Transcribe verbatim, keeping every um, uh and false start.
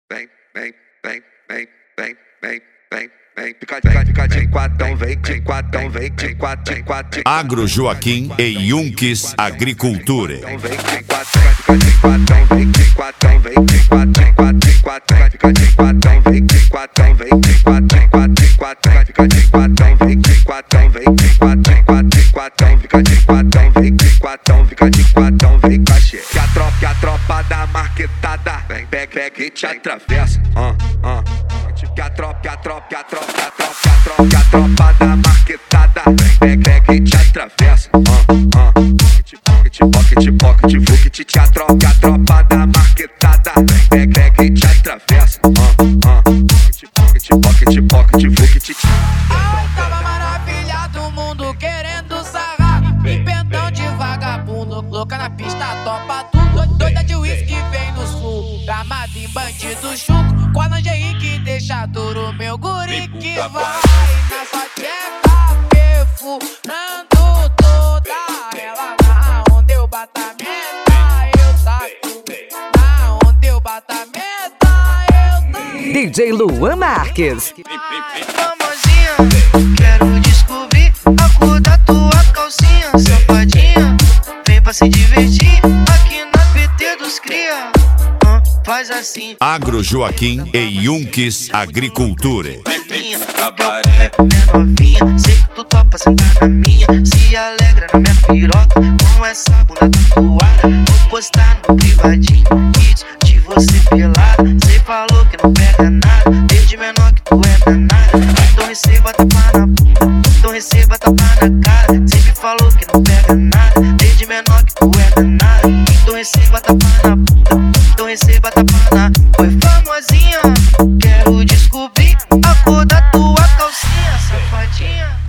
vem, vem, vem, vem, vem, vem, vem, vem, fica, fica, fica de quatão, vem, de quatão, vem, de quatro, de quatro. Agro Joaquim e Yunques Agricultura. Vem, de quatão, fica de quatão, vem, de quatão, vem, de quatro, de quatro, de quatro, fica de quatão, vem, de quatão, vem, de quatro, de quatro, de quatro, fica de quatão, vem, de quatão, vem, de quatro, de quatro, de quatro, fica de quatão, vem, de quatão, fica de quatão, vem, cachê. Que a tropa, que a tropa da marquetada, vem, pega, pega e te atravessa, ah, ah. Que a tropa, que a tropa, que a tropa, que a tropa, que a tropa, que a tropa da marquetada, vem, pega, pega e te atravessa, ah, ah. Pocket, pocket, pocket, pocket, que a tropa, que a tropa da marquetada, vem, pega, pega e te atravessa, ah, ah. Pocket, pocket, pocket, pocket. Ai, tava maravilhado, o mundo querendo sarrar. Pimpentão de vagabundo, louca na pista, topa tudo. Doida de uísque vem no sul, gamado em bandido chuco. Com a lingerie que deixa duro, meu guri que vai na sua tcheca, perfurando toda ela. Na onde eu bato a meta, eu saco. Na onde eu bato a meta, eu saco. D J Luan Marques. Famosinha, quero descobrir a cor da tua calcinha. Safadinha, vem pra se divertir aqui na P T dos cria. Ah, faz assim. Agro Joaquim e Yunques Agricultura. Minha, cabaré, minha novinha, sei que tu topa sentar na minha. Se alegra na minha piroca, com essa bunda tatuada. Vou postar no privadinho, vídeo de você pelada. Cê falou que não pega nada, desde menor que tu é danada. Então receba tapa na bunda, então receba tapa na cara. Sempre falou que não pega nada, desde menor que tu é danada. Então receba tapa na bunda, então receba tapa na. Oi, famosinha, quero descobrir a cor da tua calcinha, safadinha.